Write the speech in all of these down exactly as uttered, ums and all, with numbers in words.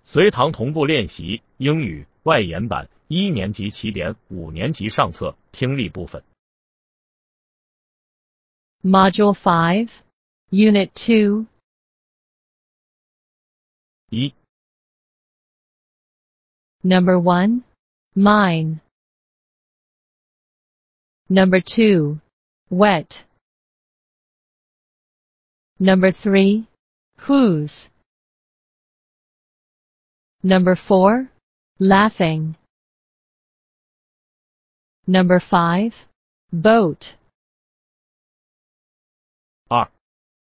随堂同步练习英语外研版一年级起点五年级上册听力部分。 Module five, Unit two. 一 Number one, mine. Number two, wet. Number three, whose. Number four, laughing. Number five, boat. 二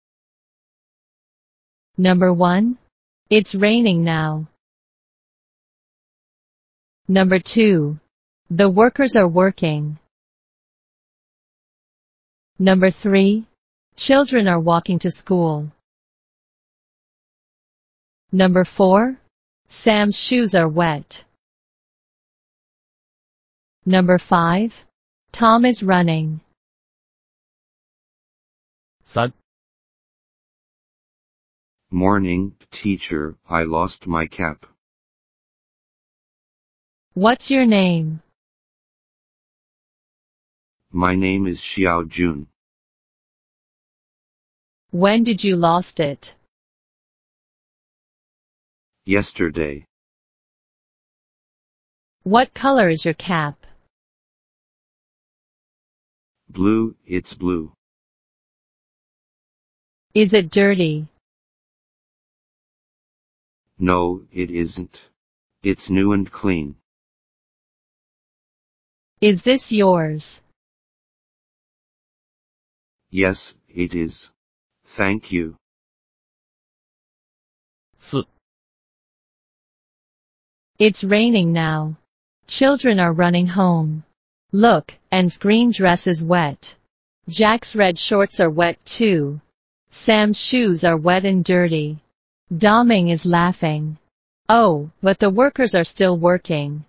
Number one, it's raining now. Number two, the workers are working. Number three, children are walking to school. Number four, Sam's shoes are wet. Number five, Tom is running. 三 Morning, teacher, I lost my cap. What's your name? My name is Xiao Jun. When did you lost it? Yesterday. What color is your cap? Blue, it's blue. Is it dirty? No, it isn't. It's new and clean. Is this yours? Yes, it is. Thank you. 四 It's raining now. Children are running home. Look, Anne's green dress is wet. Jack's red shorts are wet too. Sam's shoes are wet and dirty. Doming is laughing. Oh, but the workers are still working.